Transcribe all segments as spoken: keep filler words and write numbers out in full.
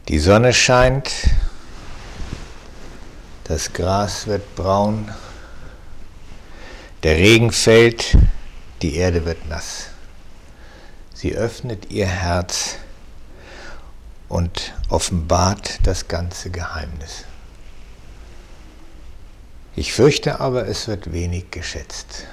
Die Sonne scheint, das Gras wird braun, der Regen fällt, die Erde wird nass. Sie öffnet ihr Herz und offenbart das ganze Geheimnis. Ich fürchte aber, es wird wenig geschätzt.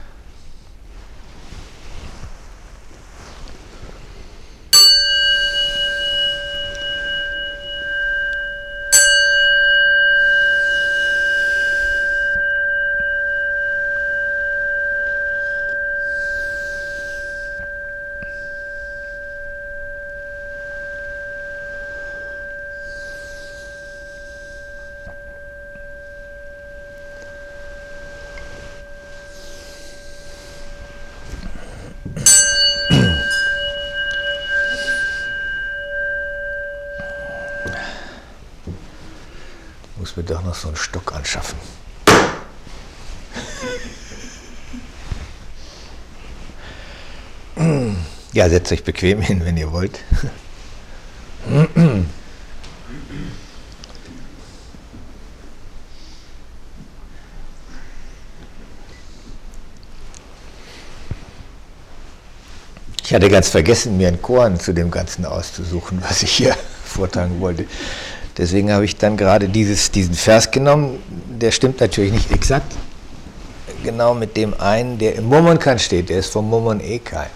Muss mir doch noch so einen Stock anschaffen. Ja, setzt euch bequem hin, wenn ihr wollt. Ich hatte ganz vergessen, mir einen Koan zu dem Ganzen auszusuchen, was ich hier vortragen wollte. Deswegen habe ich dann gerade dieses, diesen Vers genommen. Der stimmt natürlich nicht exakt genau mit dem einen, der im Momonkan steht. Der ist vom Momon Ekai.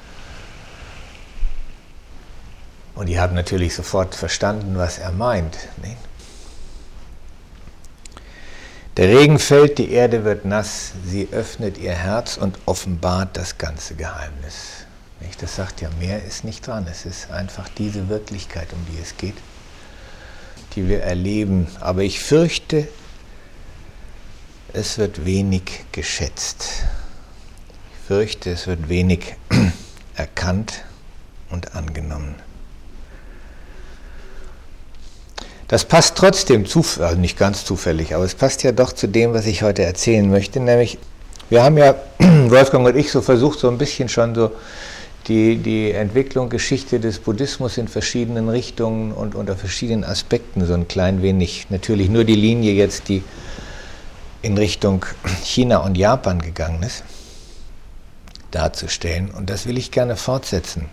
Und die haben natürlich sofort verstanden, was er meint. Ne? Der Regen fällt, die Erde wird nass, sie öffnet ihr Herz und offenbart das ganze Geheimnis. Nicht? Das sagt ja, mehr ist nicht dran. Es ist einfach diese Wirklichkeit, um die es geht, die wir erleben. Aber ich fürchte, es wird wenig geschätzt. Ich fürchte, es wird wenig erkannt und angenommen. Das passt trotzdem, also nicht ganz zufällig, aber es passt ja doch zu dem, was ich heute erzählen möchte, nämlich, wir haben ja, Wolfgang und ich, so versucht, so ein bisschen schon so die, die Entwicklung, Geschichte des Buddhismus in verschiedenen Richtungen und unter verschiedenen Aspekten so ein klein wenig, natürlich nur die Linie jetzt, die in Richtung China und Japan gegangen ist, darzustellen. Und das will ich gerne fortsetzen.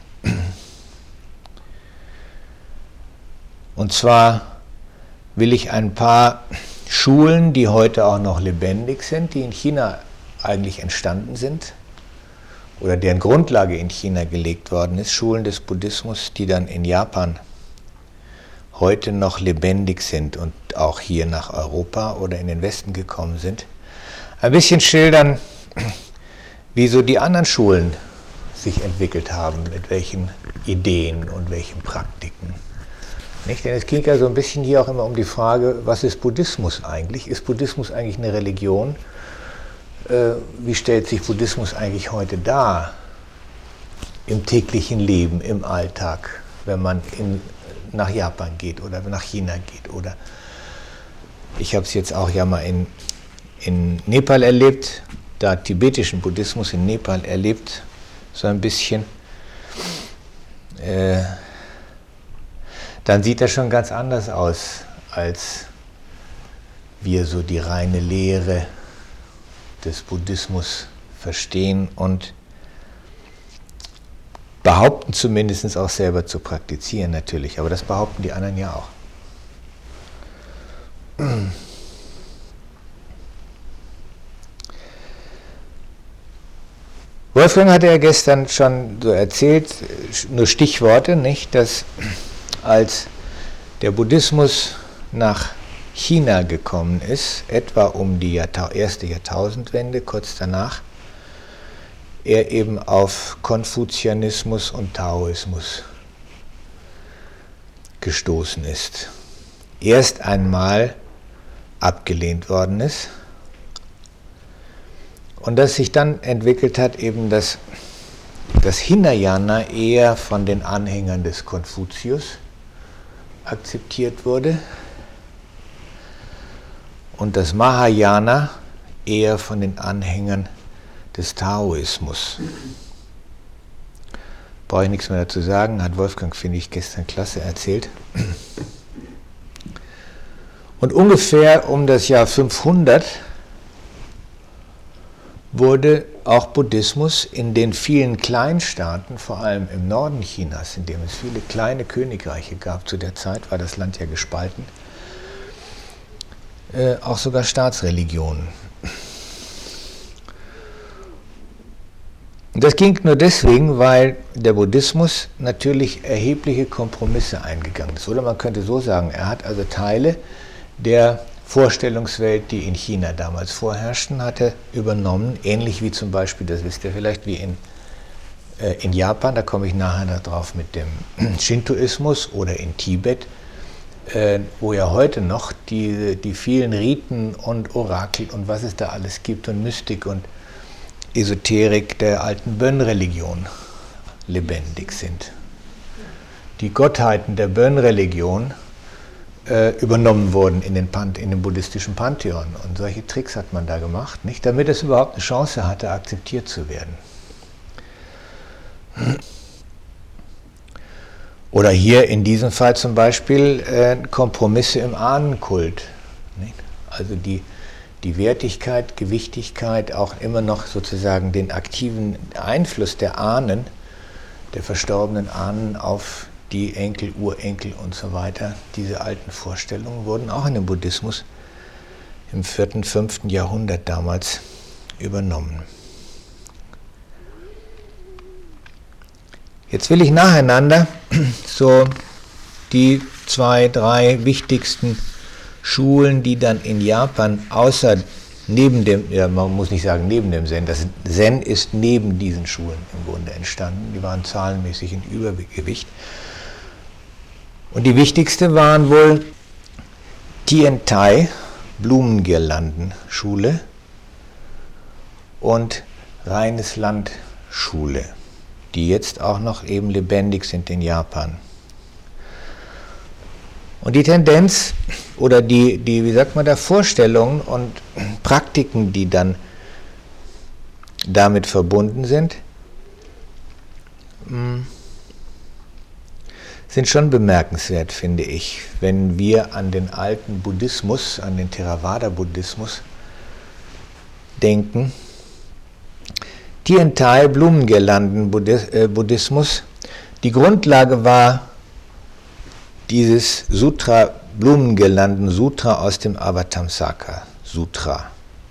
Und zwar will ich ein paar Schulen, die heute auch noch lebendig sind, die in China eigentlich entstanden sind, oder deren Grundlage in China gelegt worden ist, Schulen des Buddhismus, die dann in Japan heute noch lebendig sind und auch hier nach Europa oder in den Westen gekommen sind, ein bisschen schildern, wie so die anderen Schulen sich entwickelt haben, mit welchen Ideen und welchen Praktiken. Nicht? Denn es ging ja so ein bisschen hier auch immer um die Frage, was ist Buddhismus eigentlich? Ist Buddhismus eigentlich eine Religion? Äh, wie stellt sich Buddhismus eigentlich heute dar? Im täglichen Leben, im Alltag, wenn man in, nach Japan geht oder nach China geht. Oder ich habe es jetzt auch ja mal in, in Nepal erlebt, da tibetischen Buddhismus in Nepal erlebt, so ein bisschen. Äh, dann sieht das schon ganz anders aus, als wir so die reine Lehre des Buddhismus verstehen und behaupten zumindest auch selber zu praktizieren natürlich, aber das behaupten die anderen ja auch. Wolfgang hatte ja gestern schon so erzählt, nur Stichworte, nicht, dass als der Buddhismus nach China gekommen ist, etwa um die Jahrtau- erste Jahrtausendwende, kurz danach, er eben auf Konfuzianismus und Taoismus gestoßen ist. Erst einmal abgelehnt worden ist und dass sich dann entwickelt hat, eben dass das Hinayana eher von den Anhängern des Konfuzius akzeptiert wurde und das Mahayana eher von den Anhängern des Taoismus. Brauche ich nichts mehr dazu sagen, hat Wolfgang, finde ich, gestern klasse erzählt. Und ungefähr um das Jahr fünfhundert wurde auch Buddhismus in den vielen Kleinstaaten, vor allem im Norden Chinas, in dem es viele kleine Königreiche gab, zu der Zeit war das Land ja gespalten, äh, auch sogar Staatsreligionen. Und das ging nur deswegen, weil der Buddhismus natürlich erhebliche Kompromisse eingegangen ist. Oder man könnte so sagen, er hat also Teile der Vorstellungswelt, die in China damals vorherrschten, hatte übernommen, ähnlich wie zum Beispiel, das wisst ihr vielleicht, wie in, äh, in Japan, da komme ich nachher noch drauf, mit dem Shintoismus, oder in Tibet, äh, wo ja heute noch die, die vielen Riten und Orakel und was es da alles gibt und Mystik und Esoterik der alten Bön-Religion lebendig sind. Die Gottheiten der Bön-Religion äh, übernommen wurden in den, Pan in den buddhistischen Pantheon. Und solche Tricks hat man da gemacht, nicht, damit es überhaupt eine Chance hatte, akzeptiert zu werden. Oder hier in diesem Fall zum Beispiel äh, Kompromisse im Ahnenkult. Nicht? Also die die Wertigkeit, Gewichtigkeit, auch immer noch sozusagen den aktiven Einfluss der Ahnen, der verstorbenen Ahnen auf die Enkel, Urenkel und so weiter. Diese alten Vorstellungen wurden auch in den Buddhismus im vierten, fünften Jahrhundert damals übernommen. Jetzt will ich nacheinander so die zwei, drei wichtigsten Schulen, die dann in Japan außer neben dem, ja, man muss nicht sagen neben dem Zen, das Zen ist neben diesen Schulen im Grunde entstanden, die waren zahlenmäßig in Übergewicht. Und die wichtigste waren wohl Tiantai, Blumengirlandenschule, und Reines Land Schule, die jetzt auch noch eben lebendig sind in Japan. Und die Tendenz oder die, die, wie sagt man da, Vorstellungen und Praktiken, die dann damit verbunden sind, sind schon bemerkenswert, finde ich, wenn wir an den alten Buddhismus, an den Theravada-Buddhismus denken. Tiantai, Blumengirlanden-Buddhismus, die Grundlage war dieses Sutra, Blumengirlanden-Sutra aus dem Avatamsaka-Sutra,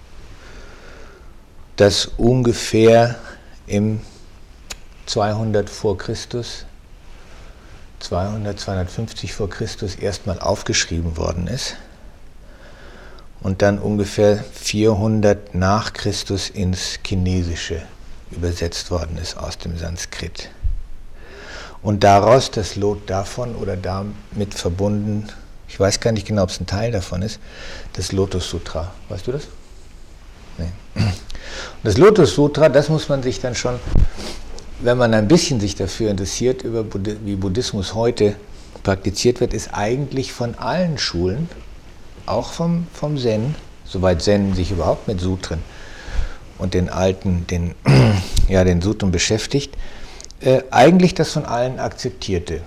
das ungefähr im zweihundert vor Christus, zweihundert, zweihundertfünfzig vor Christus erstmal aufgeschrieben worden ist und dann ungefähr vierhundert nach Christus ins Chinesische übersetzt worden ist aus dem Sanskrit. Und daraus das Lot davon oder damit verbunden, ich weiß gar nicht genau, ob es ein Teil davon ist, das Lotus Sutra. Weißt du das? Nee. Und das Lotus Sutra, das muss man sich dann schon, wenn man ein bisschen sich dafür interessiert, über Buddh- wie Buddhismus heute praktiziert wird, ist eigentlich von allen Schulen, auch vom, vom Zen, soweit Zen sich überhaupt mit Sutren und den alten, den, ja, den Sutren beschäftigt, Äh, eigentlich das von allen akzeptierte.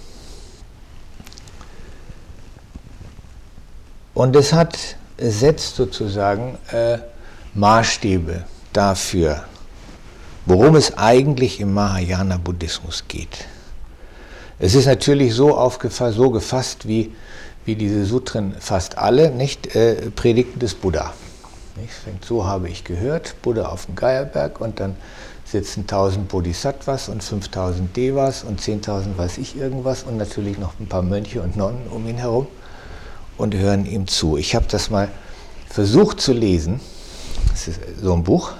Und es hat, es setzt sozusagen äh, Maßstäbe dafür, worum es eigentlich im Mahayana-Buddhismus geht. Es ist natürlich so, aufgefasst, so gefasst, wie, wie diese Sutren fast alle, nicht äh, Predigten des Buddha. Nicht? So habe ich gehört, Buddha auf dem Geierberg, und dann sitzen tausend Bodhisattvas und fünftausend Devas und zehntausend weiß ich irgendwas und natürlich noch ein paar Mönche und Nonnen um ihn herum und hören ihm zu. Ich habe das mal versucht zu lesen, das ist so ein Buch,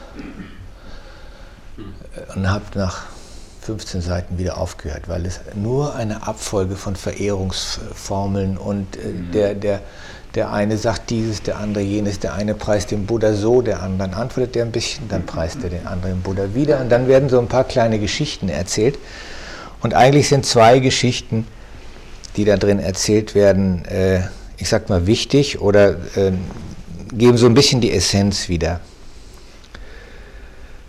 und habe nach fünfzehn Seiten wieder aufgehört, weil es nur eine Abfolge von Verehrungsformeln und äh, der, der, der eine sagt dieses, der andere jenes, der eine preist den Buddha so, der andere antwortet er ein bisschen, dann preist er den anderen Buddha wieder und dann werden so ein paar kleine Geschichten erzählt. Und eigentlich sind zwei Geschichten, die da drin erzählt werden, äh, ich sag mal wichtig oder äh, geben so ein bisschen die Essenz wieder.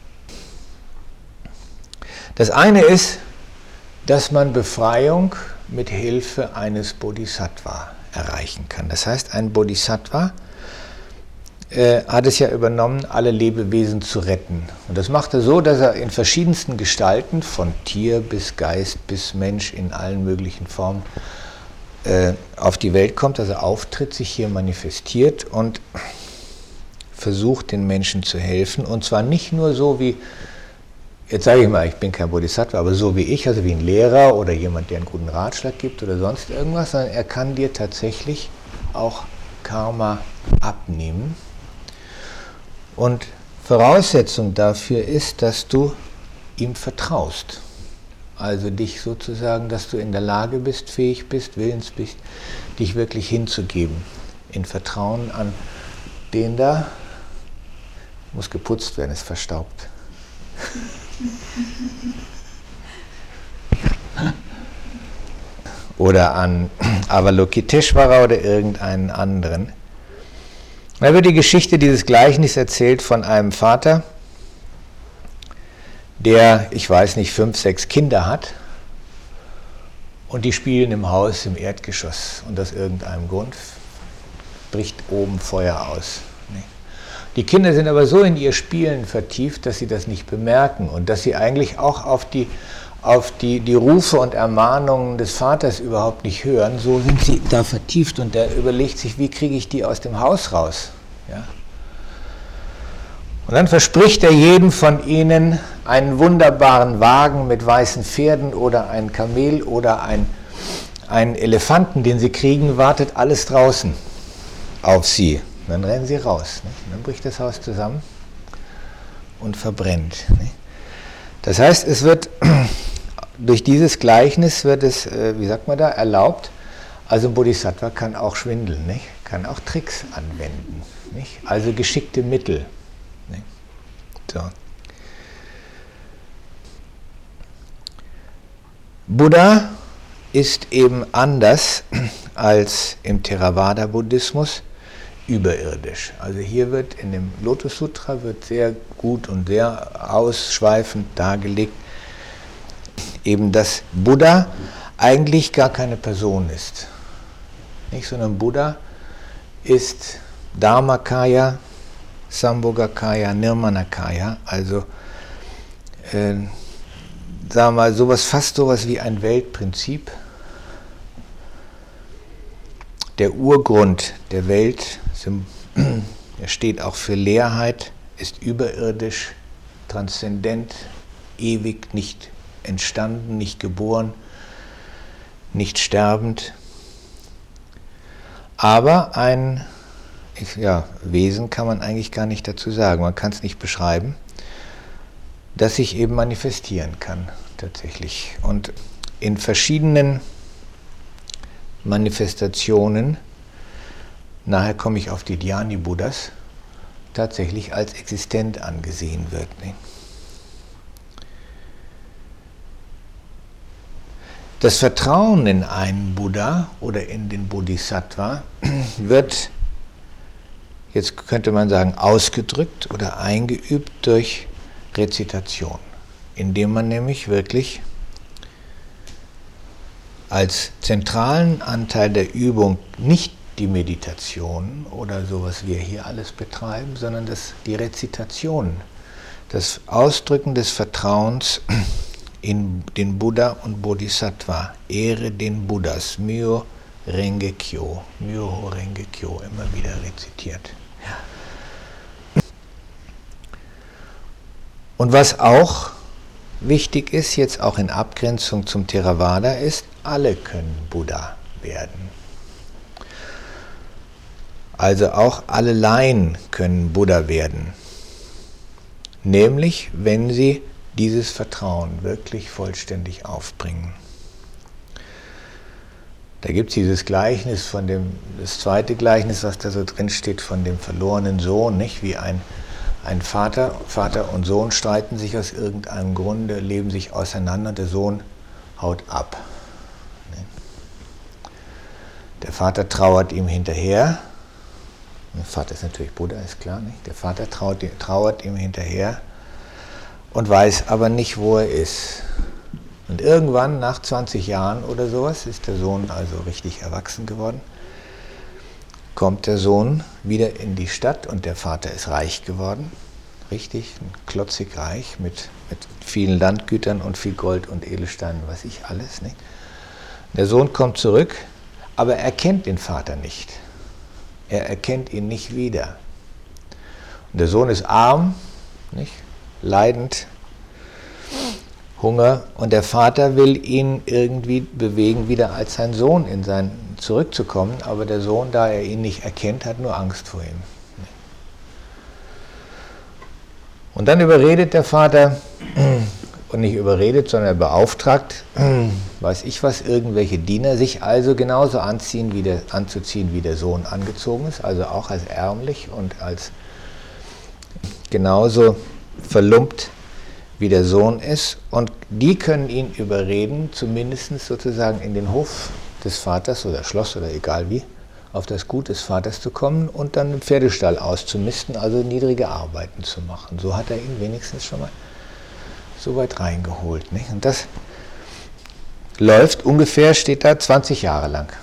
Das eine ist, dass man Befreiung mit Hilfe eines Bodhisattva erreichen kann. Das heißt, ein Bodhisattva äh, hat es ja übernommen, alle Lebewesen zu retten. Und das macht er so, dass er in verschiedensten Gestalten, von Tier bis Geist bis Mensch, in allen möglichen Formen äh, auf die Welt kommt, also auftritt, sich hier manifestiert und versucht, den Menschen zu helfen. Und zwar nicht nur so wie, jetzt sage ich mal, ich bin kein Bodhisattva, aber so wie ich, also wie ein Lehrer oder jemand, der einen guten Ratschlag gibt oder sonst irgendwas, sondern er kann dir tatsächlich auch Karma abnehmen. Und Voraussetzung dafür ist, dass du ihm vertraust. Also dich sozusagen, dass du in der Lage bist, fähig bist, willens bist, dich wirklich hinzugeben. In Vertrauen an den da, muss geputzt werden, ist verstaubt. Oder an Avalokiteshvara oder irgendeinen anderen. Da wird die Geschichte dieses Gleichnisses erzählt von einem Vater, der, ich weiß nicht, fünf, sechs Kinder hat und die spielen im Haus im Erdgeschoss und aus irgendeinem Grund bricht oben Feuer aus. Die Kinder sind aber so in ihr Spielen vertieft, dass sie das nicht bemerken und dass sie eigentlich auch auf die, auf die, die Rufe und Ermahnungen des Vaters überhaupt nicht hören. So sind sie da vertieft und der überlegt sich, wie kriege ich die aus dem Haus raus? Ja? Und dann verspricht er jedem von ihnen einen wunderbaren Wagen mit weißen Pferden oder ein Kamel oder ein, einen Elefanten, den sie kriegen, wartet alles draußen auf sie. Dann rennen sie raus. Nicht? Dann bricht das Haus zusammen und verbrennt. Nicht? Das heißt, es wird durch dieses Gleichnis wird es, wie sagt man da, erlaubt. Also ein Bodhisattva kann auch schwindeln, nicht? Kann auch Tricks anwenden. Nicht? Also geschickte Mittel. Nicht? So. Buddha ist eben anders als im Theravada-Buddhismus überirdisch. Also hier wird in dem Lotus Sutra wird sehr gut und sehr ausschweifend dargelegt, eben dass Buddha eigentlich gar keine Person ist. Nicht, sondern Buddha ist Dharmakaya, Sambhogakaya, Nirmanakaya, also äh, sagen wir mal sowas, fast sowas wie ein Weltprinzip. Der Urgrund der Welt, er steht auch für Leerheit, ist überirdisch, transzendent, ewig, nicht entstanden, nicht geboren, nicht sterbend. Aber ein ja, Wesen kann man eigentlich gar nicht dazu sagen, man kann es nicht beschreiben, das sich eben manifestieren kann, tatsächlich. Und in verschiedenen Manifestationen, nachher komme ich auf die Dhyani-Buddhas, tatsächlich als existent angesehen wird. Ne? Das Vertrauen in einen Buddha oder in den Bodhisattva wird, jetzt könnte man sagen, ausgedrückt oder eingeübt durch Rezitation, indem man nämlich wirklich als zentralen Anteil der Übung nicht die Meditation oder sowas wir hier alles betreiben, sondern das, die Rezitation, das Ausdrücken des Vertrauens in den Buddha und Bodhisattva. Ehre den Buddhas, Myo Renge Kyo, Myoho Renge Kyo, immer wieder rezitiert. Und was auch wichtig ist, jetzt auch in Abgrenzung zum Theravada, ist, alle können Buddha werden. Also auch alle Laien können Buddha werden. Nämlich, wenn sie dieses Vertrauen wirklich vollständig aufbringen. Da gibt es dieses Gleichnis von dem, das zweite Gleichnis, was da so drin steht, von dem verlorenen Sohn, nicht? Wie ein, ein Vater, Vater und Sohn streiten sich aus irgendeinem Grunde, leben sich auseinander und der Sohn haut ab. Der Vater trauert ihm hinterher. Der Vater ist natürlich Buddha, ist klar, nicht? Der Vater trauert, trauert ihm hinterher und weiß aber nicht, wo er ist. Und irgendwann, nach zwanzig Jahren oder sowas, ist der Sohn also richtig erwachsen geworden, kommt der Sohn wieder in die Stadt und der Vater ist reich geworden, richtig, klotzig reich, mit, mit vielen Landgütern und viel Gold und Edelsteinen, was ich alles, nicht? Der Sohn kommt zurück, aber er kennt den Vater nicht. Er erkennt ihn nicht wieder. Und der Sohn ist arm, nicht? Leidend, Hunger, und der Vater will ihn irgendwie bewegen, wieder als sein Sohn in sein zurückzukommen, aber der Sohn, da er ihn nicht erkennt, hat nur Angst vor ihm. Und dann überredet der Vater, und nicht überredet, sondern er beauftragt, weiß ich was, irgendwelche Diener, sich also genauso anziehen, wie der, anzuziehen, wie der Sohn angezogen ist, also auch als ärmlich und als genauso verlumpt, wie der Sohn ist, und die können ihn überreden, zumindest sozusagen in den Hof des Vaters oder Schloss oder egal wie, auf das Gut des Vaters zu kommen und dann im Pferdestall auszumisten, also niedrige Arbeiten zu machen. So hat er ihn wenigstens schon mal so weit reingeholt. Nicht? Und das läuft ungefähr, steht da, zwanzig Jahre lang.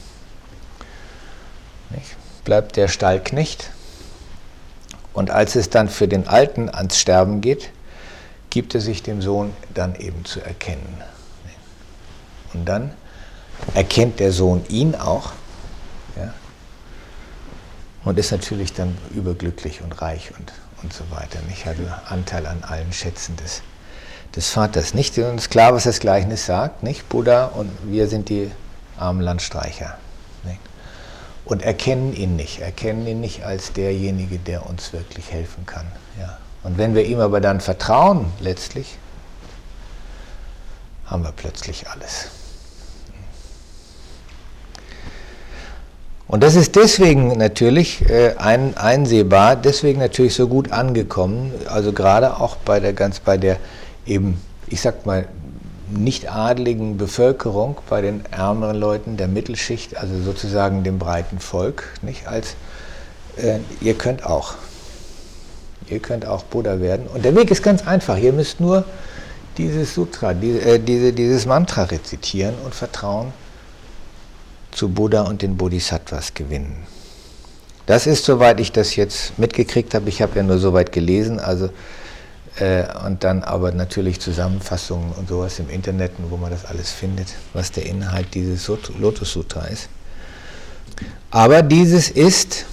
Nicht? Bleibt der Stallknecht, und als es dann für den Alten ans Sterben geht, gibt er sich dem Sohn dann eben zu erkennen. Und dann erkennt der Sohn ihn auch, ja, und ist natürlich dann überglücklich und reich und, und so weiter. Ich hatte Anteil an allen Schätzen des, des Vaters. Nicht? Und es ist klar, was das Gleichnis sagt, nicht? Buddha und wir sind die armen Landstreicher. Nicht? Und erkennen ihn nicht, erkennen ihn nicht als derjenige, der uns wirklich helfen kann. Ja. Und wenn wir ihm aber dann vertrauen, letztlich, haben wir plötzlich alles. Und das ist deswegen natürlich äh, ein, einsehbar, deswegen natürlich so gut angekommen, also gerade auch bei der ganz bei der eben, ich sag mal, nicht adligen Bevölkerung, bei den ärmeren Leuten der Mittelschicht, also sozusagen dem breiten Volk, nicht als äh, ihr könnt auch. Ihr könnt auch Buddha werden. Und der Weg ist ganz einfach. Ihr müsst nur dieses Sutra, diese, äh, diese, dieses Mantra rezitieren und Vertrauen zu Buddha und den Bodhisattvas gewinnen. Das ist, soweit ich das jetzt mitgekriegt habe, ich habe ja nur soweit gelesen, also äh, und dann aber natürlich Zusammenfassungen und sowas im Internet, wo man das alles findet, was der Inhalt dieses Lotus Sutra ist. Aber dieses ist,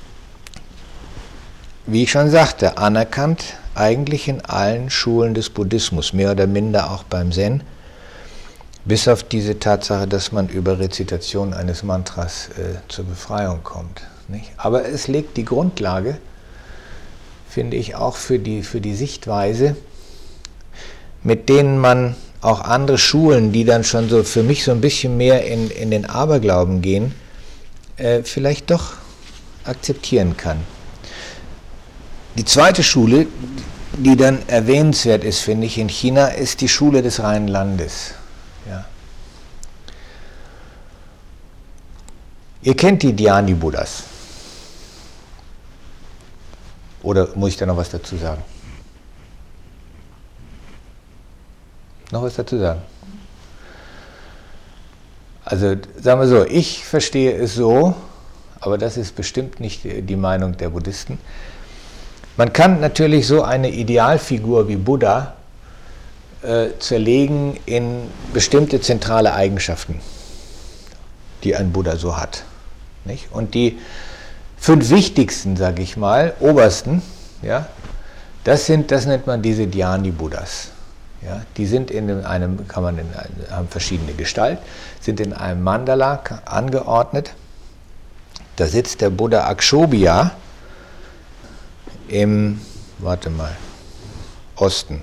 wie ich schon sagte, anerkannt eigentlich in allen Schulen des Buddhismus, mehr oder minder auch beim Zen, bis auf diese Tatsache, dass man über Rezitation eines Mantras äh, zur Befreiung kommt. Nicht? Aber es legt die Grundlage, finde ich, auch für die, für die Sichtweise, mit denen man auch andere Schulen, die dann schon so für mich so ein bisschen mehr in, in den Aberglauben gehen, äh, vielleicht doch akzeptieren kann. Die zweite Schule, die dann erwähnenswert ist, finde ich, in China, ist die Schule des reinen Landes. Ja. Ihr kennt die Dhyani-Buddhas. Oder muss ich da noch was dazu sagen? Noch was dazu sagen? Also sagen wir so, ich verstehe es so, aber das ist bestimmt nicht die Meinung der Buddhisten. Man kann natürlich so eine Idealfigur wie Buddha äh, zerlegen in bestimmte zentrale Eigenschaften, die ein Buddha so hat. Nicht? Und die fünf wichtigsten, sage ich mal, obersten, ja, das sind, das nennt man diese Dhyani-Buddhas. Ja, die sind in einem, kann man in, haben verschiedene Gestalt, sind in einem Mandala angeordnet. Da sitzt der Buddha Akshobhya im, warte mal, Osten.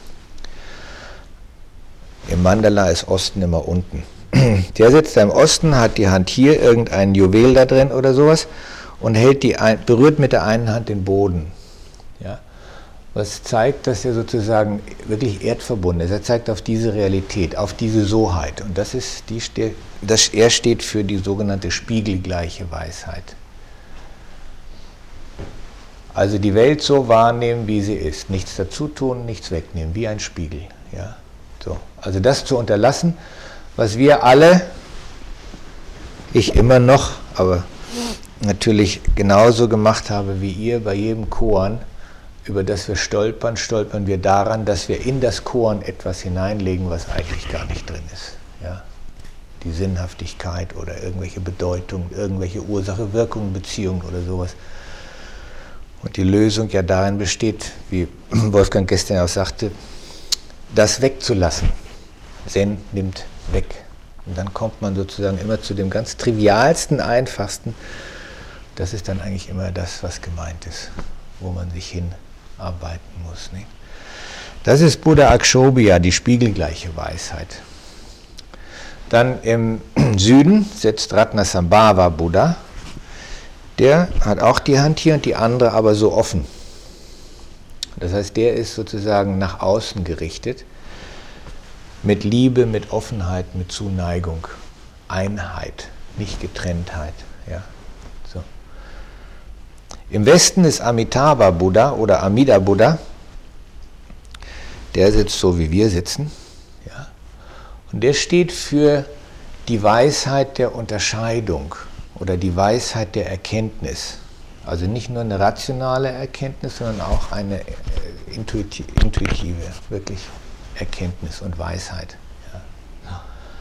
Im Mandala ist Osten immer unten. Der sitzt da im Osten, hat die Hand hier, irgendein Juwel da drin oder sowas und hält die ein, berührt mit der einen Hand den Boden. Ja? Was zeigt, dass er sozusagen wirklich erdverbunden ist. Er zeigt auf diese Realität, auf diese Soheit. Und das ist die, das, er steht für die sogenannte spiegelgleiche Weisheit. Also die Welt so wahrnehmen, wie sie ist. Nichts dazu tun, nichts wegnehmen, wie ein Spiegel. Ja? So, also das zu unterlassen, was wir alle, ich immer noch, aber natürlich genauso gemacht habe wie ihr bei jedem Koan, über das wir stolpern, stolpern wir daran, dass wir in das Koan etwas hineinlegen, was eigentlich gar nicht drin ist. Ja? Die Sinnhaftigkeit oder irgendwelche Bedeutungen, irgendwelche Ursache-Wirkung-Beziehungen oder sowas. Und die Lösung ja darin besteht, wie Wolfgang gestern auch sagte, das wegzulassen. Zen nimmt weg. Und dann kommt man sozusagen immer zu dem ganz trivialsten, einfachsten. Das ist dann eigentlich immer das, was gemeint ist, wo man sich hinarbeiten muss. Nicht? Das ist Buddha Akshobhya, die spiegelgleiche Weisheit. Dann im Süden sitzt Ratnasambhava Buddha. Der hat auch die Hand hier und die andere aber so offen. Das heißt, der ist sozusagen nach außen gerichtet, mit Liebe, mit Offenheit, mit Zuneigung, Einheit, nicht Getrenntheit. Ja, so. Im Westen ist Amitabha Buddha oder Amida Buddha. Der sitzt so, wie wir sitzen. Ja. Und der steht für die Weisheit der Unterscheidung oder die Weisheit der Erkenntnis. Also nicht nur eine rationale Erkenntnis, sondern auch eine intuitive, wirklich Erkenntnis und Weisheit. Ja.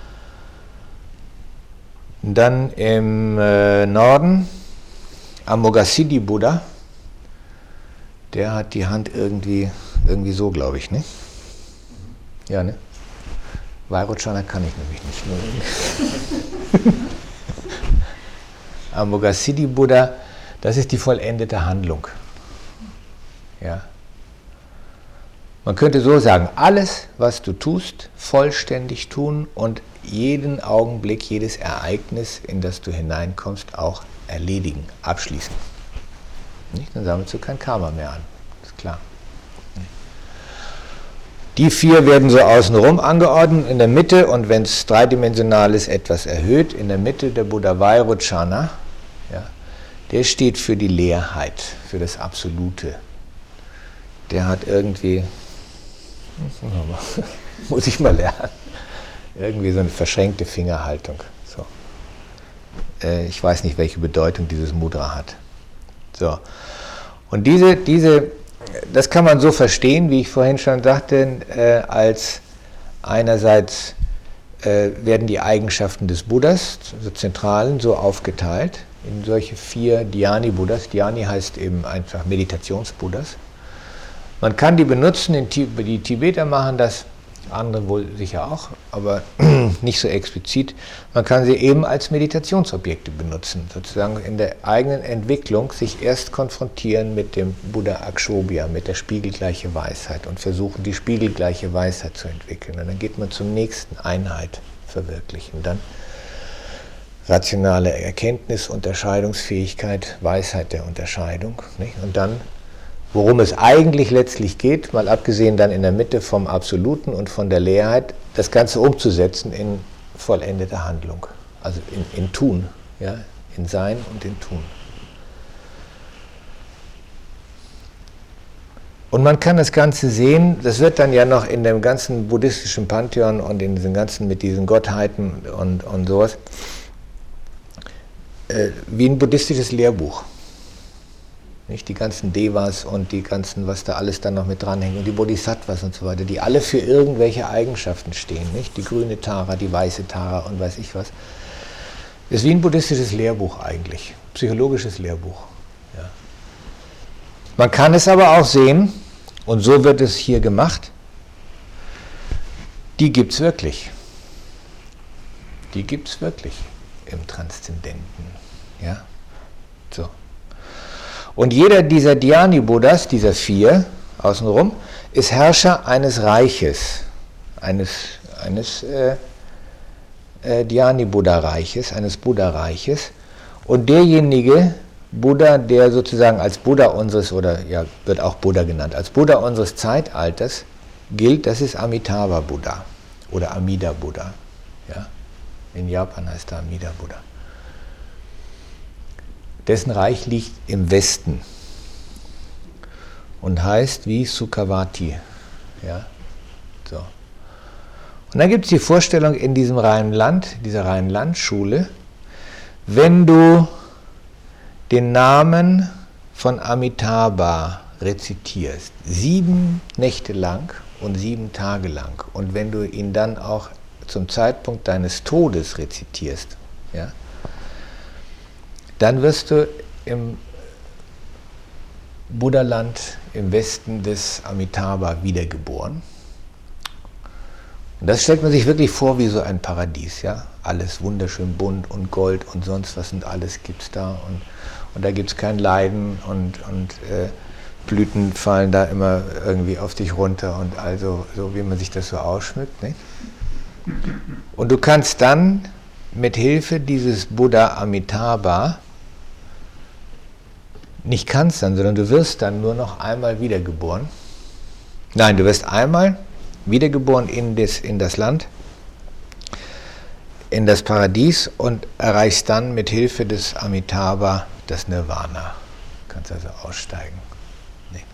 Und dann im äh, Norden Amoghasiddhi Buddha, der hat die Hand irgendwie, irgendwie so, glaube ich, ne? Ja, ne? Vairochana kann ich nämlich nicht. Nur Amoghasiddhi Buddha, das ist die vollendete Handlung. Ja. Man könnte so sagen, alles, was du tust, vollständig tun und jeden Augenblick, jedes Ereignis, in das du hineinkommst, auch erledigen, abschließen. Nicht? Dann sammelst du kein Karma mehr an, ist klar. Die vier werden so außenrum angeordnet, in der Mitte, und wenn es dreidimensional ist, etwas erhöht, in der Mitte der Buddha Vairochana, ja, der steht für die Leerheit, für das Absolute. Der hat irgendwie, muss ich mal lernen, irgendwie so eine verschränkte Fingerhaltung. So. Äh, ich weiß nicht, welche Bedeutung dieses Mudra hat. So. Und diese, diese, das kann man so verstehen, wie ich vorhin schon sagte, äh, als einerseits äh, werden die Eigenschaften des Buddhas, so Zentralen, so aufgeteilt in solche vier Dhyani-Buddhas. Dhyani heißt eben einfach Meditations-Buddhas. Man kann die benutzen, in Tibet, die Tibeter machen das, andere wohl sicher auch, aber nicht so explizit. Man kann sie eben als Meditationsobjekte benutzen, sozusagen in der eigenen Entwicklung sich erst konfrontieren mit dem Buddha Akshobhya, mit der spiegelgleiche Weisheit und versuchen, die spiegelgleiche Weisheit zu entwickeln. Und dann geht man zum nächsten, Einheit verwirklichen. Dann rationale Erkenntnis, Unterscheidungsfähigkeit, Weisheit der Unterscheidung. Nicht? Und dann, worum es eigentlich letztlich geht, mal abgesehen dann in der Mitte vom Absoluten und von der Leerheit, das Ganze umzusetzen in vollendete Handlung, also in, in Tun, ja, in Sein und in Tun. Und man kann das Ganze sehen, das wird dann ja noch in dem ganzen buddhistischen Pantheon und in diesen ganzen, mit diesen Gottheiten und, und sowas, äh, wie ein buddhistisches Lehrbuch. Nicht? Die ganzen Devas und die ganzen, was da alles dann noch mit dranhängt und die Bodhisattvas und so weiter, die alle für irgendwelche Eigenschaften stehen. Nicht? Die grüne Tara, die weiße Tara und weiß ich was. Das ist wie ein buddhistisches Lehrbuch eigentlich, psychologisches Lehrbuch. Ja. Man kann es aber auch sehen, und so wird es hier gemacht, die gibt es wirklich. Die gibt es wirklich im Transzendenten. Ja? So. Und jeder dieser Dhyani-Buddhas, dieser vier außenrum, ist Herrscher eines Reiches, eines, eines äh, äh, Dhyani-Buddha-Reiches, eines Buddha-Reiches. Und derjenige Buddha, der sozusagen als Buddha unseres, oder ja, wird auch Buddha genannt, als Buddha unseres Zeitalters gilt, das ist Amitabha Buddha oder Amida Buddha. Ja? In Japan heißt er Amida Buddha. Dessen Reich liegt im Westen und heißt wie Sukhavati. Ja? So. Und dann gibt es die Vorstellung in diesem reinen Land, dieser reinen Landschule, wenn du den Namen von Amitabha rezitierst, sieben Nächte lang und sieben Tage lang, und wenn du ihn dann auch zum Zeitpunkt deines Todes rezitierst, ja, dann wirst du im Buddhaland im Westen des Amitabha wiedergeboren. Und das stellt man sich wirklich vor wie so ein Paradies, ja? Alles wunderschön bunt und Gold und sonst was und alles gibt es da. Und, und da gibt es kein Leiden und, und äh, Blüten fallen da immer irgendwie auf dich runter und also so wie man sich das so ausschmückt. Nicht? Und du kannst dann mit Hilfe dieses Buddha Amitabha, nicht kannst dann, sondern du wirst dann nur noch einmal wiedergeboren. Nein, du wirst einmal wiedergeboren in das, in das Land, in das Paradies und erreichst dann mit Hilfe des Amitabha das Nirvana. Du kannst also aussteigen. Nee.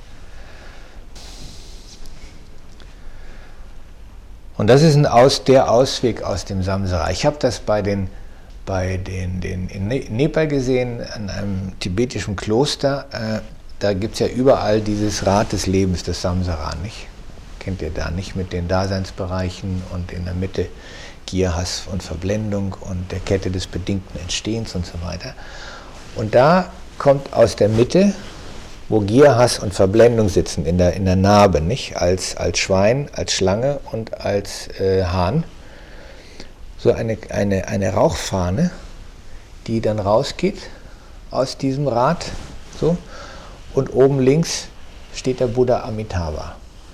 Und das ist ein Aus, der Ausweg aus dem Samsara. Ich habe das bei den bei den, den in Nepal gesehen, an einem tibetischen Kloster, äh, da gibt es ja überall dieses Rad des Lebens, das Samsara, nicht? Kennt ihr da nicht, mit den Daseinsbereichen und in der Mitte Gier, Hass und Verblendung und der Kette des bedingten Entstehens und so weiter. Und da kommt aus der Mitte, wo Gier, Hass und Verblendung sitzen, in der, in der Narbe, nicht? Als, als Schwein, als Schlange und als äh, Hahn, so eine, eine, eine Rauchfahne, die dann rausgeht aus diesem Rad, so, und oben links steht der Buddha Amitabha.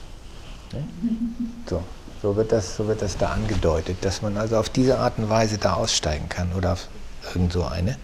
So, so, wird das, so wird das da angedeutet, dass man also auf diese Art und Weise da aussteigen kann oder auf irgend so eine.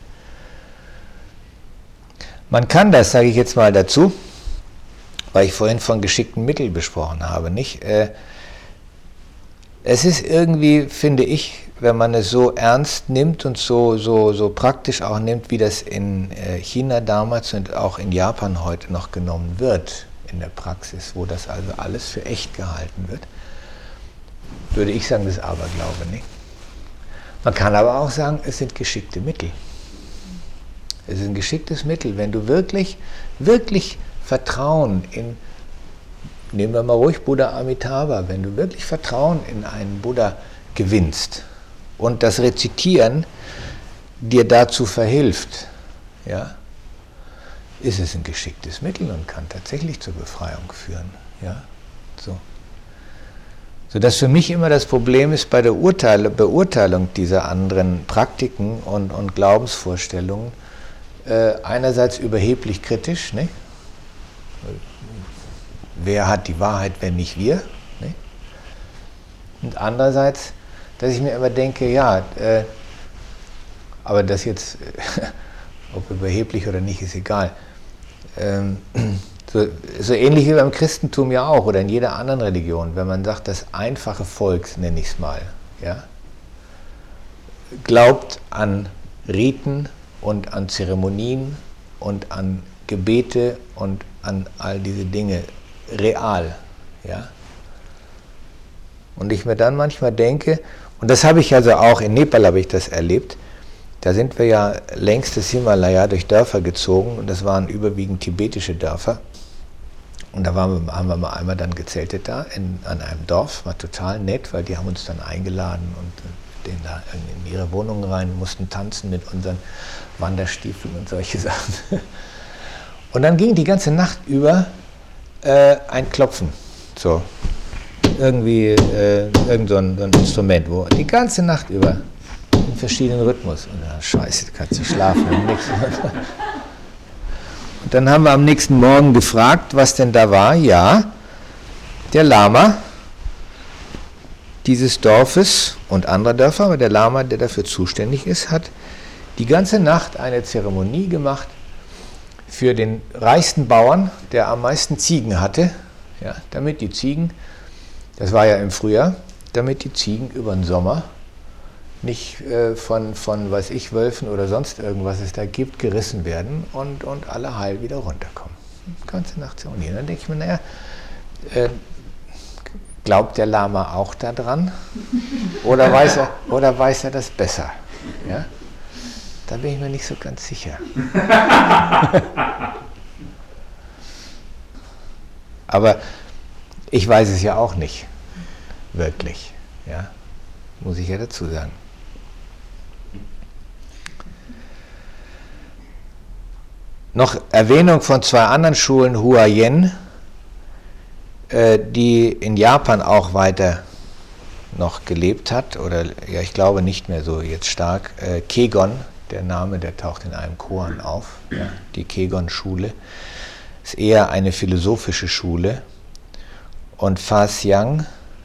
Man kann das, sage ich jetzt mal dazu, weil ich vorhin von geschickten Mitteln besprochen habe, nicht? Äh, es ist irgendwie, finde ich, wenn man es so ernst nimmt und so, so, so praktisch auch nimmt, wie das in China damals und auch in Japan heute noch genommen wird, in der Praxis, wo das also alles für echt gehalten wird, würde ich sagen, das ist Aberglaube, nicht? Man kann aber auch sagen, es sind geschickte Mittel. Es ist ein geschicktes Mittel, wenn du wirklich, wirklich Vertrauen in, nehmen wir mal ruhig Buddha Amitabha, wenn du wirklich Vertrauen in einen Buddha gewinnst und das Rezitieren dir dazu verhilft, ja, ist es ein geschicktes Mittel und kann tatsächlich zur Befreiung führen. Ja, so. Sodass für mich immer das Problem ist bei der Urteile, Beurteilung dieser anderen Praktiken und, und Glaubensvorstellungen, äh, einerseits überheblich kritisch, ne? Wer hat die Wahrheit, wenn nicht wir? Ne? Und andererseits, dass ich mir immer denke, ja, äh, aber das jetzt, ob überheblich oder nicht, ist egal. Ähm, so, so ähnlich wie beim Christentum ja auch oder in jeder anderen Religion, wenn man sagt, das einfache Volk, nenne ich es mal, ja, glaubt an Riten und an Zeremonien und an Gebete und an all diese Dinge real, ja. Und ich mir dann manchmal denke, und das habe ich also auch, in Nepal habe ich das erlebt, da sind wir ja längs des Himalaya durch Dörfer gezogen und das waren überwiegend tibetische Dörfer. Und da waren wir, haben wir mal einmal dann gezeltet da in, an einem Dorf, war total nett, weil die haben uns dann eingeladen und den da in ihre Wohnungen rein, mussten tanzen mit unseren Wanderstiefeln und solche Sachen. Und dann ging die ganze Nacht über äh, ein Klopfen, so irgendwie äh, irgend so ein, so ein Instrument, wo die ganze Nacht über in verschiedenen Rhythmus. Und ja, scheiße, du kannst nicht schlafen. Und, und dann haben wir am nächsten Morgen gefragt, was denn da war. Ja, der Lama dieses Dorfes und anderer Dörfer, aber der Lama, der dafür zuständig ist, hat die ganze Nacht eine Zeremonie gemacht für den reichsten Bauern, der am meisten Ziegen hatte, ja, damit die Ziegen, das war ja im Frühjahr, damit die Ziegen über den Sommer nicht äh, von, von, weiß ich, Wölfen oder sonst irgendwas es da gibt, gerissen werden und, und alle heil wieder runterkommen. Die ganze Nacht Zeremonie. Dann denke ich mir, naja, äh, glaubt der Lama auch daran? Oder weiß er, oder weiß er das besser? Ja? Da bin ich mir nicht so ganz sicher. Aber ich weiß es ja auch nicht, wirklich. Ja? Muss ich ja dazu sagen. Noch Erwähnung von zwei anderen Schulen, Huayen, äh, die in Japan auch weiter noch gelebt hat, oder ja, ich glaube nicht mehr so jetzt stark. Äh, Kegon, der Name, der taucht in einem Koan auf, ja, die Kegon-Schule, ist eher eine philosophische Schule. Und Fa Xiang,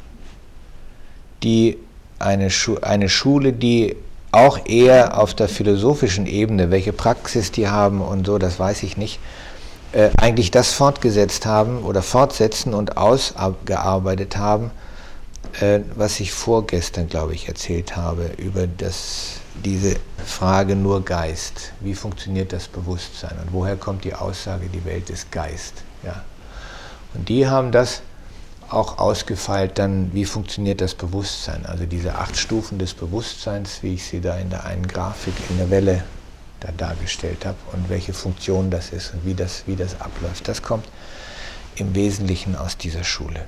die eine, Schu eine Schule, die auch eher auf der philosophischen Ebene, welche Praxis die haben und so, das weiß ich nicht, äh, eigentlich das fortgesetzt haben oder fortsetzen und ausgearbeitet haben, äh, was ich vorgestern, glaube ich, erzählt habe, über das, diese Frage nur Geist. Wie funktioniert das Bewusstsein und woher kommt die Aussage, die Welt ist Geist? Ja. Und die haben das auch ausgefeilt dann, wie funktioniert das Bewusstsein, also diese acht Stufen des Bewusstseins, wie ich sie da in der einen Grafik in der Welle da dargestellt habe und welche Funktion das ist und wie das, wie das abläuft. Das kommt im Wesentlichen aus dieser Schule.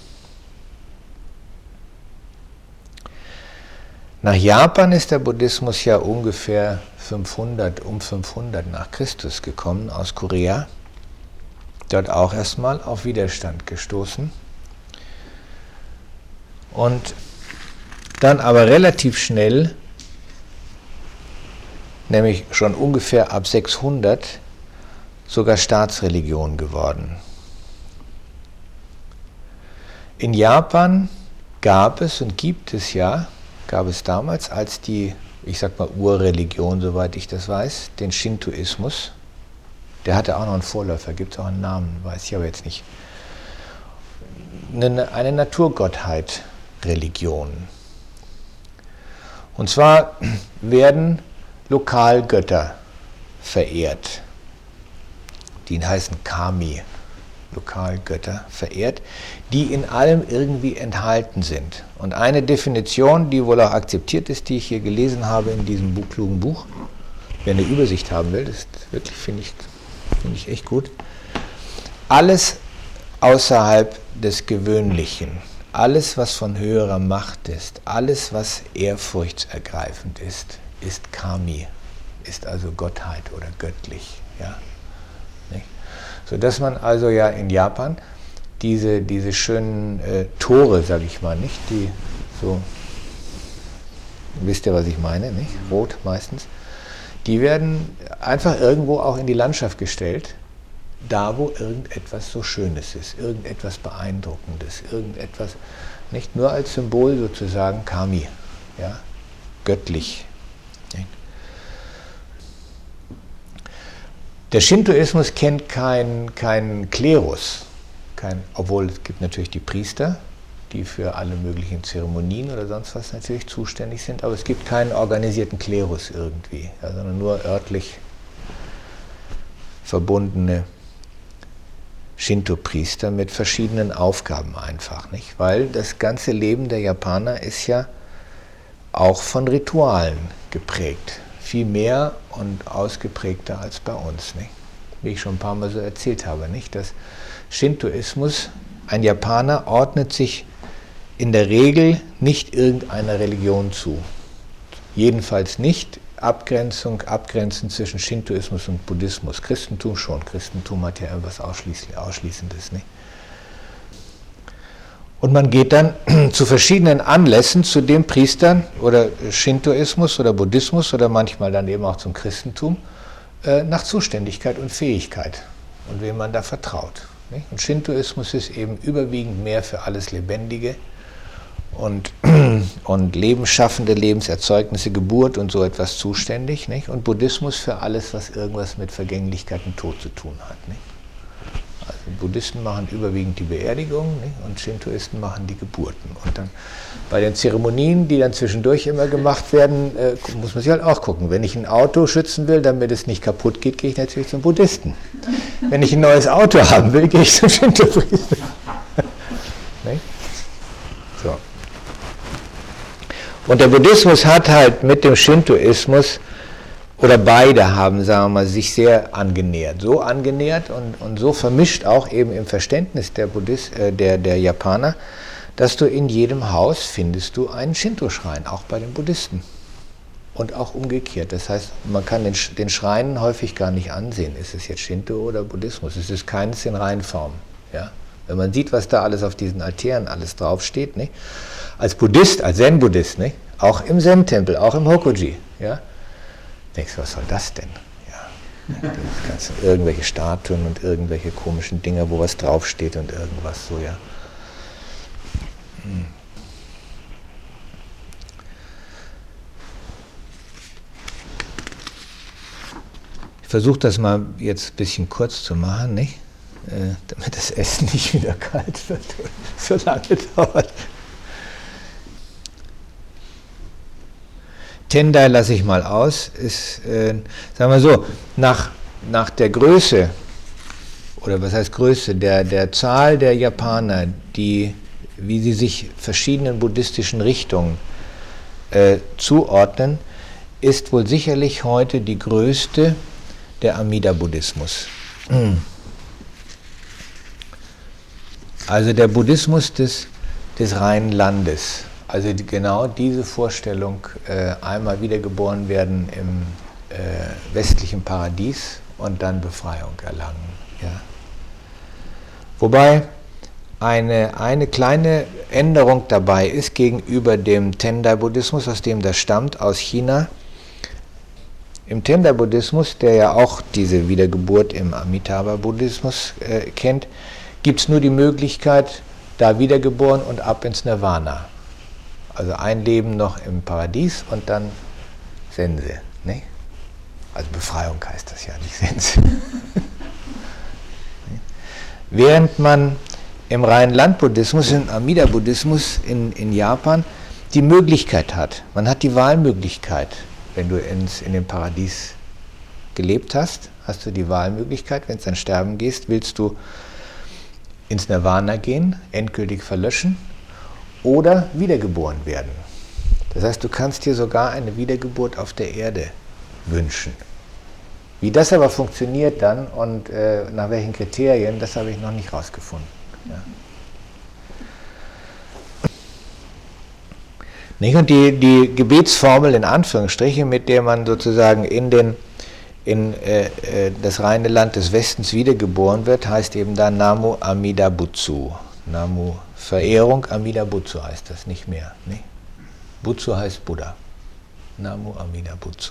Nach Japan ist der Buddhismus ja ungefähr fünfhundert, um fünfhundert nach Christus gekommen, aus Korea, dort auch erstmal auf Widerstand gestoßen. Und dann aber relativ schnell, nämlich schon ungefähr ab sechshundert, sogar Staatsreligion geworden. In Japan gab es und gibt es ja, gab es damals als die, ich sag mal Urreligion, soweit ich das weiß, den Shintoismus. Der hatte auch noch einen Vorläufer, gibt es auch einen Namen, weiß ich aber jetzt nicht. Eine, eine Naturgottheit. Religion. Und zwar werden Lokalgötter verehrt. Die heißen Kami, Lokalgötter verehrt, die in allem irgendwie enthalten sind. Und eine Definition, die wohl auch akzeptiert ist, die ich hier gelesen habe in diesem Buch, klugen Buch, wer eine Übersicht haben will, das ist wirklich, finde ich, finde ich echt gut. Alles außerhalb des Gewöhnlichen. Alles, was von höherer Macht ist, alles, was ehrfurchtsergreifend ist, ist Kami, ist also Gottheit oder göttlich. Ja? Nicht? So dass man also ja in Japan diese, diese schönen äh, Tore, sage ich mal, nicht, die so, wisst ihr, was ich meine, nicht? Rot meistens, die werden einfach irgendwo auch in die Landschaft gestellt, da wo irgendetwas so Schönes ist, irgendetwas Beeindruckendes, irgendetwas, nicht nur als Symbol sozusagen Kami, ja, göttlich. Nicht? Der Shintoismus kennt keinen kein Klerus, kein, obwohl es gibt natürlich die Priester, die für alle möglichen Zeremonien oder sonst was natürlich zuständig sind, aber es gibt keinen organisierten Klerus irgendwie, ja, sondern nur örtlich verbundene Shinto-Priester mit verschiedenen Aufgaben einfach, nicht? Weil das ganze Leben der Japaner ist ja auch von Ritualen geprägt. Viel mehr und ausgeprägter als bei uns, nicht? Wie ich schon ein paar Mal so erzählt habe, nicht? Das Shintoismus, ein Japaner ordnet sich in der Regel nicht irgendeiner Religion zu. Jedenfalls nicht Abgrenzung, Abgrenzen zwischen Shintoismus und Buddhismus. Christentum schon. Christentum hat ja etwas Ausschließendes. Nicht? Und man geht dann zu verschiedenen Anlässen zu den Priestern oder Shintoismus oder Buddhismus oder manchmal dann eben auch zum Christentum äh, nach Zuständigkeit und Fähigkeit und wem man da vertraut. Nicht? Und Shintoismus ist eben überwiegend mehr für alles Lebendige und, und lebensschaffende Lebenserzeugnisse, Geburt und so etwas zuständig, nicht? Und Buddhismus für alles, was irgendwas mit Vergänglichkeit und Tod zu tun hat. Nicht? Also Buddhisten machen überwiegend die Beerdigung, nicht? Und Shintoisten machen die Geburten. Und dann bei den Zeremonien, die dann zwischendurch immer gemacht werden, äh, muss man sich halt auch gucken. Wenn ich ein Auto schützen will, damit es nicht kaputt geht, gehe ich natürlich zum Buddhisten. Wenn ich ein neues Auto haben will, gehe ich zum Shinto-Priester. Und der Buddhismus hat halt mit dem Shintoismus, oder beide haben, sagen wir mal, sich sehr angenähert. So angenähert und, und so vermischt auch eben im Verständnis der, Buddhist, äh, der, der Japaner, dass du in jedem Haus findest du einen Shinto-Schrein, auch bei den Buddhisten. Und auch umgekehrt. Das heißt, man kann den, den Schrein häufig gar nicht ansehen. Ist es jetzt Shinto oder Buddhismus? Es ist keines in Reihenform. Ja? Wenn man sieht, was da alles auf diesen Altären alles draufsteht, nicht? Als Buddhist, als Zen-Buddhist, nicht? Auch im Zen-Tempel, auch im Hokoji, ja? Denkst du, was soll das denn? Ja. Das Ganze, irgendwelche Statuen und irgendwelche komischen Dinger, wo was draufsteht und irgendwas so, ja. Hm. Ich versuche das mal jetzt ein bisschen kurz zu machen, nicht? Äh, damit das Essen nicht wieder kalt wird und so lange dauert. Tendai lasse ich mal aus, ist, äh, sagen wir so, nach, nach der Größe, oder was heißt Größe, der, der Zahl der Japaner, die, wie sie sich verschiedenen buddhistischen Richtungen äh, zuordnen, ist wohl sicherlich heute die größte der Amida-Buddhismus. Also der Buddhismus des, des reinen Landes. Also die, genau diese Vorstellung, äh, einmal wiedergeboren werden im äh, westlichen Paradies und dann Befreiung erlangen. Ja. Wobei eine, eine kleine Änderung dabei ist gegenüber dem Tendai-Buddhismus, aus dem das stammt, aus China. Im Tendai-Buddhismus, der ja auch diese Wiedergeburt im Amitabha-Buddhismus äh, kennt, gibt es nur die Möglichkeit, da wiedergeboren und ab ins Nirvana. Also ein Leben noch im Paradies und dann Sense. Ne? Also Befreiung heißt das ja, nicht Sense. Während man im reinen Land-Buddhismus, im Amida-Buddhismus in, in Japan die Möglichkeit hat, man hat die Wahlmöglichkeit, wenn du ins, in dem Paradies gelebt hast, hast du die Wahlmöglichkeit, wenn du ans Sterben gehst, willst du ins Nirvana gehen, endgültig verlöschen, oder wiedergeboren werden. Das heißt, du kannst dir sogar eine Wiedergeburt auf der Erde wünschen. Wie das aber funktioniert dann und äh, nach welchen Kriterien, das habe ich noch nicht rausgefunden. Ja. Nicht? Und die, die Gebetsformel in Anführungsstrichen, mit der man sozusagen in, den, in äh, äh, das reine Land des Westens wiedergeboren wird, heißt eben da Namu Amida Butsu. Namu Verehrung, Amida Butsu heißt das, nicht mehr. Nee? Butsu heißt Buddha. Namu Amida Butsu.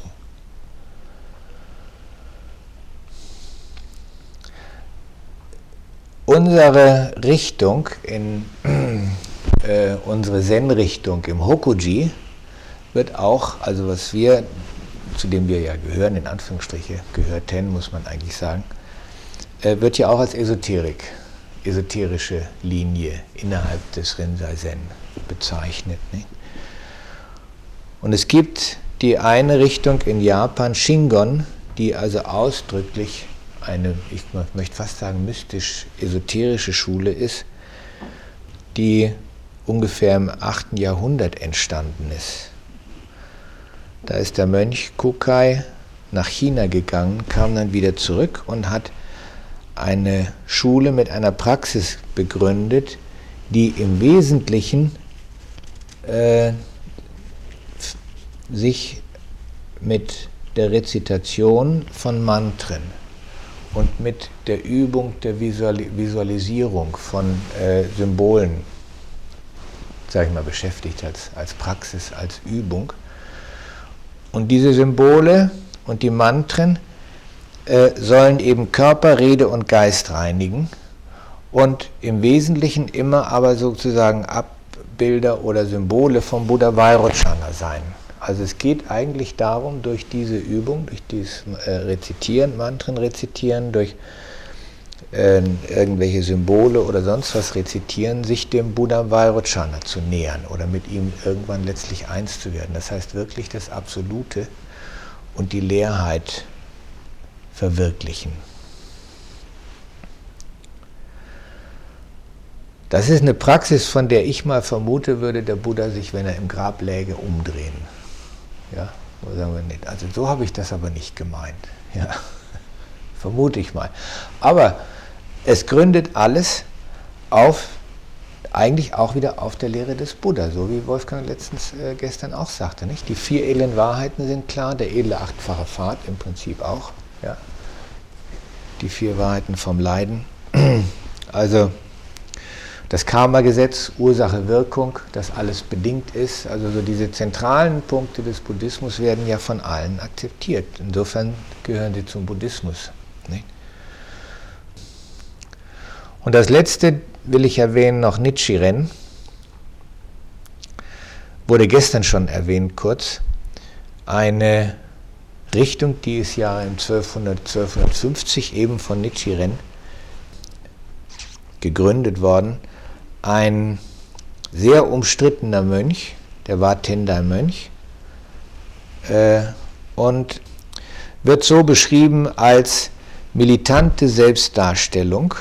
Unsere Richtung, in, äh, unsere Zen-Richtung im Hokoji wird auch, also was wir, zu dem wir ja gehören, in Anführungsstriche, gehörten, muss man eigentlich sagen, äh, wird ja auch als Esoterik, esoterische Linie innerhalb des Rinzai Zen bezeichnet. Nicht? Und es gibt die eine Richtung in Japan, Shingon, die also ausdrücklich eine, ich möchte fast sagen, mystisch-esoterische Schule ist, die ungefähr im achten Jahrhundert entstanden ist. Da ist der Mönch Kukai nach China gegangen, kam dann wieder zurück und hat eine Schule mit einer Praxis begründet, die im Wesentlichen äh, sich mit der Rezitation von Mantren und mit der Übung der Visualisierung von äh, Symbolen, sage ich mal, beschäftigt als, als Praxis, als Übung. Und diese Symbole und die Mantren äh, sollen eben Körper, Rede und Geist reinigen und im Wesentlichen immer aber sozusagen Abbilder oder Symbole vom Buddha Vairochana sein. Also es geht eigentlich darum, durch diese Übung, durch dieses äh, Rezitieren, Mantren rezitieren, durch äh, irgendwelche Symbole oder sonst was rezitieren, sich dem Buddha Vairochana zu nähern oder mit ihm irgendwann letztlich eins zu werden. Das heißt wirklich das Absolute und die Leerheit verwirklichen. Das ist eine Praxis, von der ich mal vermute, würde der Buddha sich, wenn er im Grab läge, umdrehen. Ja, oder sagen wir nicht. Also so habe ich das aber nicht gemeint. Ja, vermute ich mal. Aber es gründet alles auf, eigentlich auch wieder auf der Lehre des Buddha, so wie Wolfgang letztens äh, gestern auch sagte. Nicht? Die vier edlen Wahrheiten sind klar, der edle achtfache Pfad im Prinzip auch. Ja. Die vier Wahrheiten vom Leiden. Also das Karma-Gesetz, Ursache, Wirkung, das alles bedingt ist. Also so diese zentralen Punkte des Buddhismus werden ja von allen akzeptiert. Insofern gehören sie zum Buddhismus. Nicht? Und das letzte will ich erwähnen, noch Nichiren. Wurde gestern schon erwähnt kurz. Eine Richtung, die ist ja im zwölfhundert, zwölfhundertfünfzig eben von Nichiren gegründet worden. Ein sehr umstrittener Mönch, der war Tendai-Mönch, äh, und wird so beschrieben als militante Selbstdarstellung,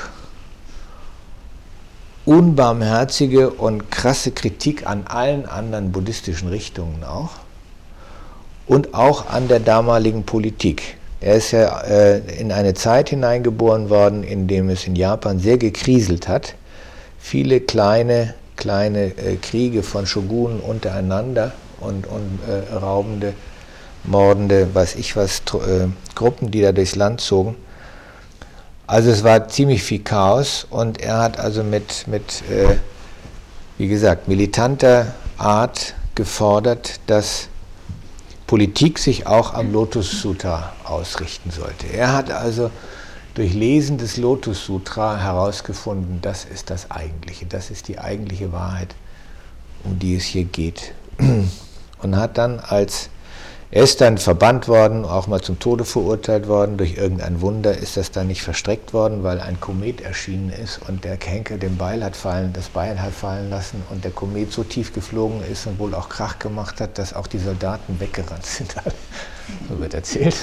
unbarmherzige und krasse Kritik an allen anderen buddhistischen Richtungen auch und auch an der damaligen Politik. Er ist ja äh, in eine Zeit hineingeboren worden, in dem es in Japan sehr gekriselt hat. Viele kleine, kleine äh, Kriege von Shogunen untereinander und, und äh, raubende, mordende, weiß ich was, äh, Gruppen, die da durchs Land zogen. Also es war ziemlich viel Chaos und er hat also mit, mit äh, wie gesagt, militanter Art gefordert, dass Politik sich auch am Lotus Sutra ausrichten sollte. Er hat also durch Lesen des Lotus Sutra herausgefunden, das ist das Eigentliche, das ist die eigentliche Wahrheit, um die es hier geht. Und hat dann als Er ist dann verbannt worden, auch mal zum Tode verurteilt worden. Durch irgendein Wunder ist das dann nicht verstreckt worden, weil ein Komet erschienen ist und der Henker den Beil hat fallen, das Beil hat fallen lassen und der Komet so tief geflogen ist und wohl auch Krach gemacht hat, dass auch die Soldaten weggerannt sind. So wird erzählt.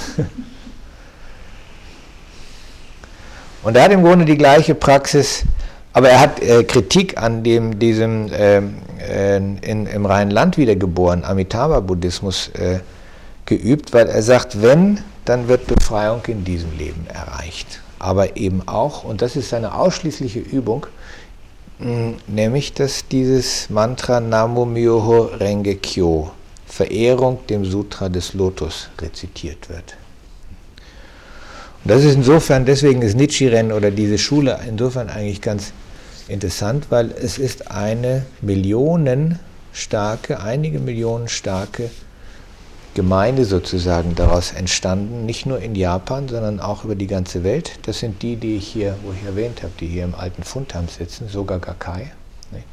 Und er hat im Grunde die gleiche Praxis, aber er hat äh, Kritik an dem, diesem äh, äh, in, im reinen Land wiedergeborenen Amitabha-Buddhismus äh, geübt, weil er sagt, wenn, dann wird Befreiung in diesem Leben erreicht. Aber eben auch, und das ist seine ausschließliche Übung, mh, nämlich, dass dieses Mantra Namo Myoho Renge Kyo, Verehrung dem Sutra des Lotus, rezitiert wird. Und das ist insofern, deswegen ist Nichiren oder diese Schule insofern eigentlich ganz interessant, weil es ist eine millionenstarke, einige Millionen starke Gemeinde sozusagen daraus entstanden, nicht nur in Japan, sondern auch über die ganze Welt. Das sind die, die ich hier, wo ich erwähnt habe, die hier im alten Fundheim sitzen, Soga Gakkai, nicht?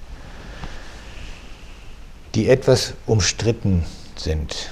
Die etwas umstritten sind.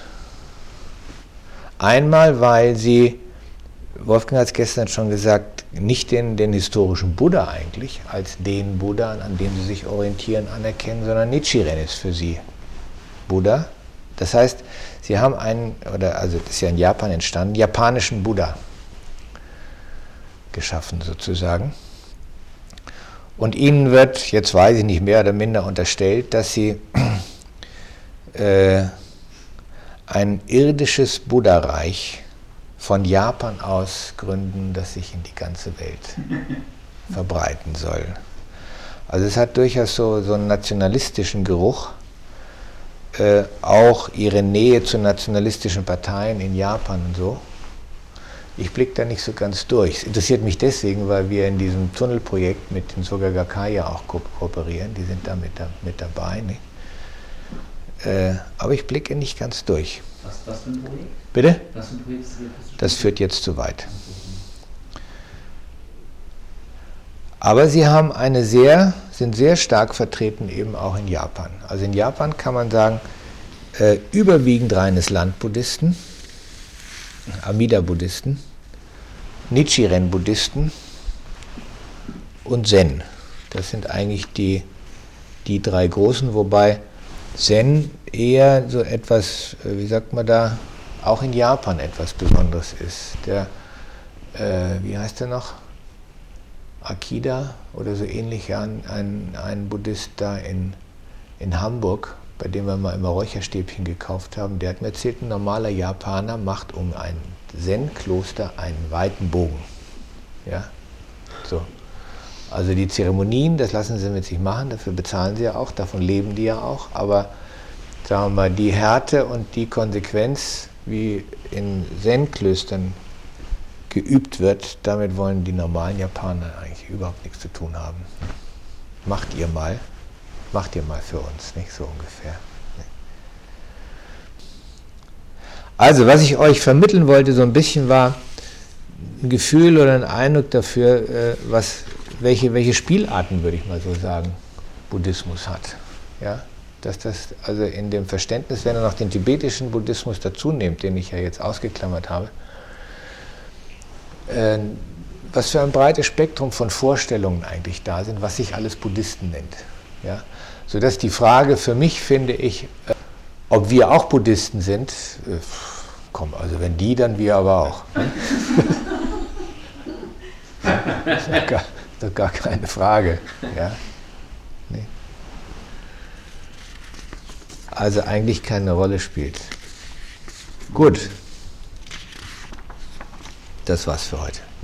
Einmal, weil sie, Wolfgang hat es gestern schon gesagt, nicht den, den historischen Buddha eigentlich als den Buddha, an dem sie sich orientieren, anerkennen, sondern Nichiren ist für sie Buddha. Das heißt, sie haben einen, oder also das ist ja in Japan entstanden, japanischen Buddha geschaffen sozusagen. Und ihnen wird, jetzt weiß ich nicht, mehr oder minder unterstellt, dass sie äh, ein irdisches Buddha-Reich von Japan aus gründen, das sich in die ganze Welt verbreiten soll. Also es hat durchaus so, so einen nationalistischen Geruch. Äh, auch ihre Nähe zu nationalistischen Parteien in Japan und so. Ich blicke da nicht so ganz durch. Es interessiert mich deswegen, weil wir in diesem Tunnelprojekt mit den Soga Gakkai ja auch ko kooperieren. Die sind da mit, da mit dabei. Nicht? Äh, aber ich blicke nicht ganz durch. Was, was für ein Projekt? Bitte? Was für ein Projekt ist das? Das führt jetzt zu weit. Aber sie haben eine sehr, sind sehr stark vertreten eben auch in Japan. Also in Japan kann man sagen, äh, überwiegend reines Land-Buddhisten, Amida-Buddhisten, Nichiren-Buddhisten und Zen. Das sind eigentlich die, die drei großen, wobei Zen eher so etwas, äh, wie sagt man da, auch in Japan etwas Besonderes ist. Der, äh, wie heißt der noch? Akida oder so ähnlich, ja, ein, ein Buddhist da in, in Hamburg, bei dem wir mal immer Räucherstäbchen gekauft haben, der hat mir erzählt, ein normaler Japaner macht um ein Zen-Kloster einen weiten Bogen. Ja? So. Also die Zeremonien, das lassen sie mit sich machen, dafür bezahlen sie ja auch, davon leben die ja auch, aber sagen wir mal, die Härte und die Konsequenz, wie in Zen-Klöstern geübt wird, damit wollen die normalen Japaner eigentlich überhaupt nichts zu tun haben. Macht ihr mal, macht ihr mal für uns, nicht so ungefähr. Also, was ich euch vermitteln wollte, so ein bisschen war ein Gefühl oder ein Eindruck dafür, was, welche, welche Spielarten, würde ich mal so sagen, Buddhismus hat. Ja? Dass das also in dem Verständnis, wenn er noch den tibetischen Buddhismus dazu nimmt, den ich ja jetzt ausgeklammert habe, äh, was für ein breites Spektrum von Vorstellungen eigentlich da sind, was sich alles Buddhisten nennt. Ja? Sodass die Frage für mich, finde ich, äh, ob wir auch Buddhisten sind, äh, komm, also wenn die, dann wir aber auch. Das ist doch gar, doch gar keine Frage. Ja? Nee. Also eigentlich keine Rolle spielt. Gut. Das war's für heute.